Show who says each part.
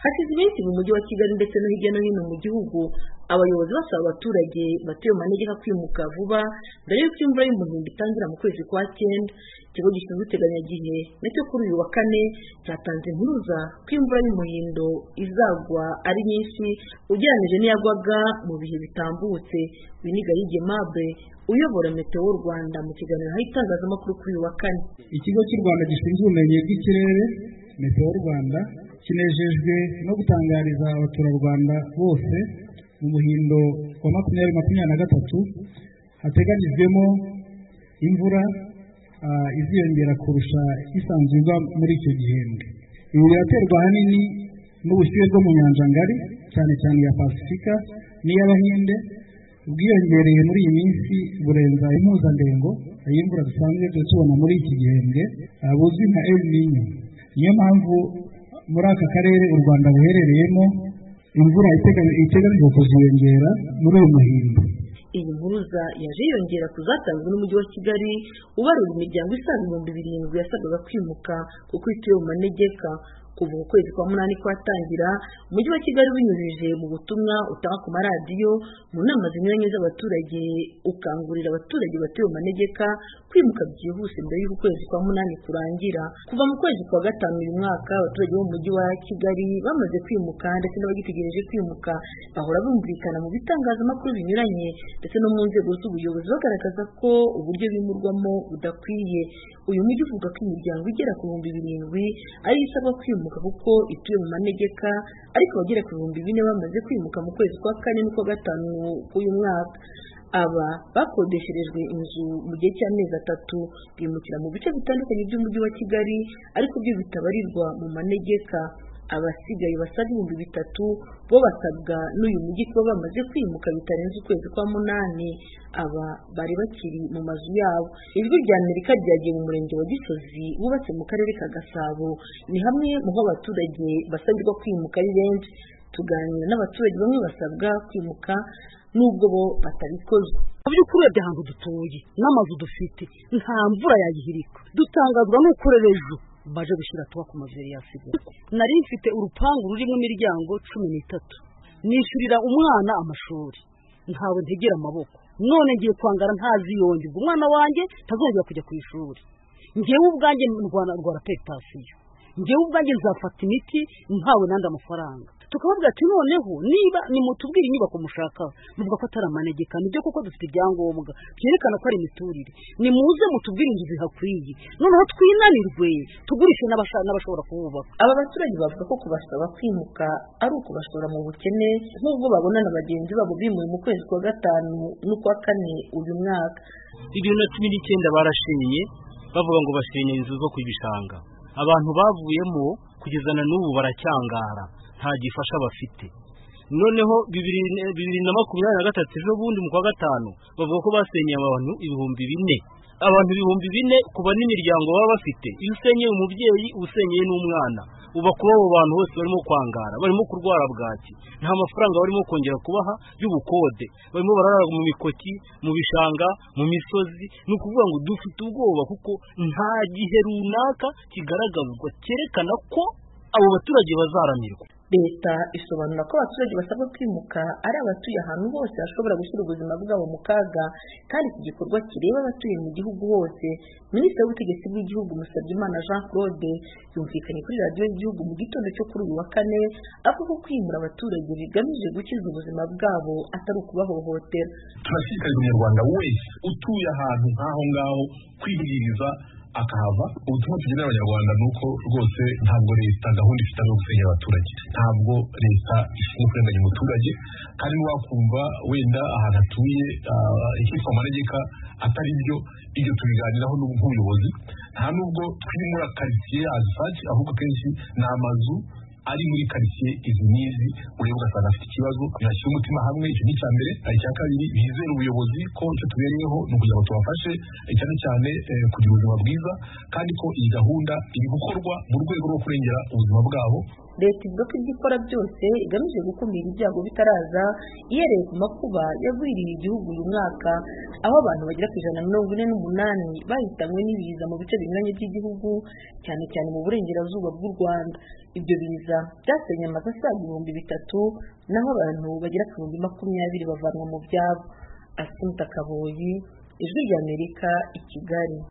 Speaker 1: Hashize iminsi mu mujyi wa Kigali ndetse no hirya no hino mu gihugu abayobozi basaba abaturage batuye mu manegeka kwimuka vuba mbere y'uko imvura y'umuhindo itangira mu kwezi kwa 9. Ikigo gishinzwe iteganyagihe nacyo kuri uyu wa 4 cyatanze impuruza ko imvura y'umuhindo izagwa ari nyinshi ugereranije n'iyagwaga mu bihe bitambutse. Winigayige Mable uyobora Meteo Rwanda mu kiganiro itangazamakuru kuri uyu wa 4.
Speaker 2: Ikigo cy'u Rwanda gishinzwe ubumenyi bw'ikirere Meteo Rwanda kinejejwe no gutangariza abaturarwanda bose mu muhindo wa 2023 hateganyijwemo imvura iziyongera kurusha isanzwe igwa muri icyo gihembwe. Ibi biraterwa ahanini n'ubushyuhe bwo mu nyanja ngari cyane cyane ya Pasifika n'iy'Abahinde ubwiyongereye muri iyi minsi burenza impuzandengo y'imvura dusanzwe tubona muri iki gihembwe buzwi nka El Niño. Niyo mpamvu muri aka karere u Rwanda buherereyemo imvura iteganyijwe kuziyongera muri uyu muhindo.
Speaker 1: Iyi mpuruza yaje yongera kuzatanzwe n'umujyi wa Kigali ubarura imiryango isaga 7,000 yasabwaga kwimuka kuko ituye mu manegeka. Kuva ukwezi kwa 8 kwatangira umujyi wa Kigali binyujije mu butumwa utanga ku maradiyo mu nama zinyuranye z'abaturage ukangurira abaturage batuye mu manegeka kwimuka byihuse mbere y'uko kwezi kwa 8 kurangira. Kuva mu kwezi kwa 5 uyu mwaka abaturage bo mu mujyi wa Kigali bamaze kwimuka ndetse n'abagitegereje kwimuka bahora bumvikana mu bitangazamakuru binyuranye ndetse no mu nzego z'ubuyobozi bagaragaza ko uburyo bimurwamo budakwiye. Uyu mujyi uvuga ko imiryango igera ku 7,000 ari isabwa kwimuka kuko ituye mu manegeka, ariko abagera ku 4,000 bamaze kwimuka mu kwezi kwa 4 n'ukwa 5 k'uyu mwaka. Aba bakodesherejwe inzu mu gihe cy'amezi 3 bimukira mu bice bitandukanye by'umujyi wa Kigali ariko byo bitabarirwa mu manegeka. Abasigaye basaga 3,000 bo basabwa n'uyu mujyi kuba bamaze kwimuka bitarenze ukwezi kwa 8. Aba bari bakiri mu mazu yabo. Ijwi rya Amerika ryagiye mu murenge wa Gisozi wubatse mu karere ka Gasabo, ni hamwe mu ho abaturage basabirwa kwimuka ari benshi. Tuganira n'abaturage bamwe basabwa kwimuka nubwo bo batabikoze.
Speaker 3: Mu by'ukuri ahantu dutuye n'amazu dufite nta mvura yagihirika. Dutangazwa n'uko rejo baje gushira tuba ku mazu yasigaye. Nari mfite urupangu rurimo imiryango 13 nishurira umwana amashuri ntawe ntegera amaboko, none ngiye kwangara ntazi yonge umwana wanjye tazongera kujya ku ishuri. Ngewe ubwanjye rwara petasiyo, ngewe ubwanjye nzafata imiti ntawe nandi amafaranga. Tukavuga ati noneho niba nimutubwira inyubako mushaka muvuga ko atari amanegeka nibyo kuko dufite ibyangombwa byerekana ko ari imiturire, nimuze mutubwire inzu zihakwiye noneho twinanirwe tugurishe n'abashobora kububaka.
Speaker 1: Aba baturage bavuga ko kubasaba kwimuka ari ukubashora mu bukene nk'ubwo babona na bagenzi babo bimuye mu kwezi kwa 5 n'ukwa 4 uyu mwaka.
Speaker 4: 2019 barashenye bavuga ngo bashenye inzu zo kwibishanga. Abantu bavuyemo kugeza na n'ubu baracyangara nta gifasha bafite. Noneho 2023 ejo bundi mu kwa 5 bavuga ko basenyeye abantu 4,000. Abantu 4,000 kuba n'imiryango baba bafite. Iyo usenyeye umubyeyi usenyeye n'umwana uba kuba abo bantu bose barimo kwangara, barimo kurwara bwaki, nta mafaranga barimo kongera kubaha y'ubukode, barimo barara mu mikoki, mu bishanga, mu misozi. Ni ukuvuga ngo dufite ubwoba kuko nta gihe runaka kigaragazwa cyerekana ko abo baturage bazaramirwa.
Speaker 1: Leta isobanura ko abaturage basabwa kwimuka ari abatuye ahantu hose hashobora gushyira ubuzima bwabo mu kaga kandi iki gikorwa kireba abatuye mu gihugu hose. Minisitiri w'ubutegetsi bw'igihugu Musabyimana Jean Claude yumvikanye kuri radiyo y'igihugu mu gitondo cyo kuri uyu wa 4 avuga ko kwimura abaturage bigamije gukiza ubuzima bwabo atari ukubahohotera.
Speaker 5: Turashishikariza umunyarwanda wese utuye ahantu nk'aho ngaho kwibwiriza akahava. Ubutumwa tugenera abanyarwanda nuko rwose ntabwo leta gahunda ifite yo gusenya abaturage, ntabwo leta ifite kurenganya umuturage, kandi wakumva wenda ahantu atuye ikitwa amanegeka atari byo, ibyo tubiganiraho n'ubuyobozi. Nta nubwo twimura quartier azifati, ahubwo kenshi ni amazu ari muri quartier izi nizi ureba ugasanga afite ikibazo. Yashyira umutima hamwe, icyo ni cyambere. Icya kabiri bizera ubuyobozi ko icyo tubereyeho no kugira ngo tubafashe cyane cyane kugira ubuzima bwiza, kandi ko iyi gahunda iri gukorwa mu rwego rwo kurengera ubuzima bwabo.
Speaker 1: leta ivuga ko ibyo ikora byose igamije gukumira ibyago bitaraza ihereye ku makuba yagwiriye igihugu uyu mwaka, aho abantu bagera ku 148 bahitanywe n'ibiza mu bice binyuranye by'igihugu, cyane cyane mu burengerazuba bw'u Rwanda. Ibyo biza byasenye amazu asaga 3,000, naho abantu bagera ku 20,000 bavanwa mu byabo. Assumpta Kaboyi, Ijwi ry'Amerika, i Kigali.